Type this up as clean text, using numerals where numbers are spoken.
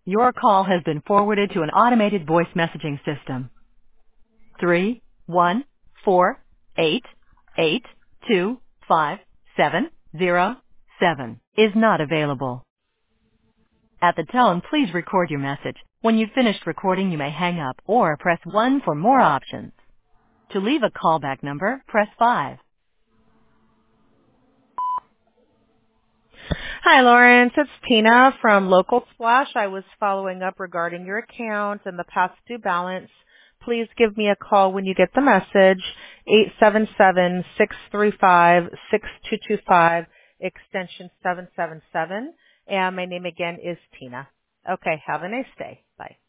Your call has been forwarded to an automated voice messaging system. 31488257007 is not available. At the tone, please record your message. When you've finished recording, you may hang up or press 1 for more options. To leave a callback number, press 5. Hi, Lawrence. It's Tina from Local Splash. I was following up regarding your account and the past due balance. Please give me a call when you get the message, 877-635-6225, extension 777. And my name again is Tina. Okay, have a nice day. Bye.